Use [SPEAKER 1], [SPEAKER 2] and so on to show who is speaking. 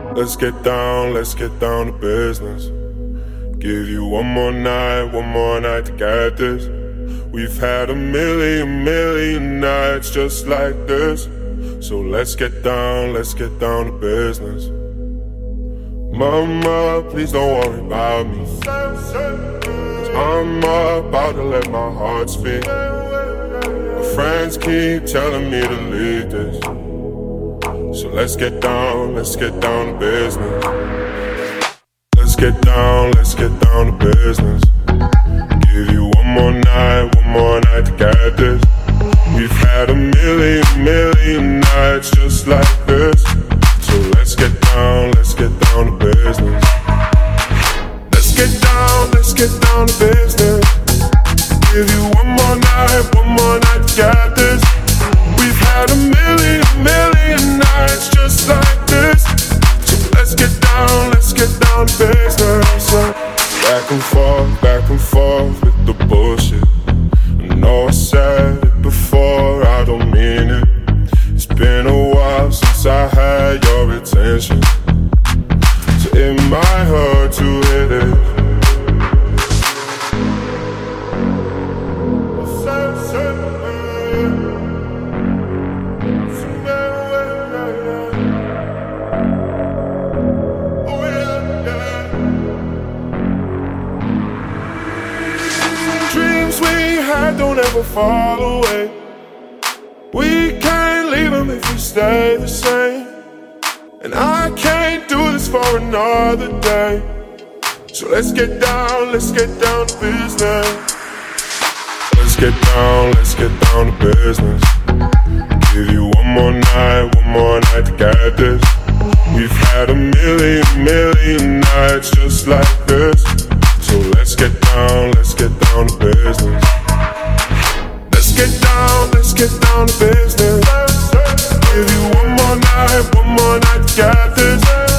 [SPEAKER 1] Let's get down to business. Give you one more night to get this. We've had a million nights just like this. So let's get down to business. Mama, please don't worry about me, 'cause I'm about to let my heart speak. My friends keep telling me to leave this. So let's get down to business. Let's get down to business. Give you one more night to get this. We've had a million nights just like this. So let's get down to business. Let's get down to business. Give you one more night to get this. We've had a million nights just like this. So let's get down to business. Back and forth with the bullshit. I know I said it before, I don't mean it. It's been a while since I had your attention, so it might hurt to hit it. Dreams we had don't ever fall away. We can't leave them if we stay the same. And I can't do this for another day. So let's get down to business. Let's get down to business. Give you one more night to get this. We've had a million nights just like this. So let's get down to business. Let's get down to business. Give you one more night to get this.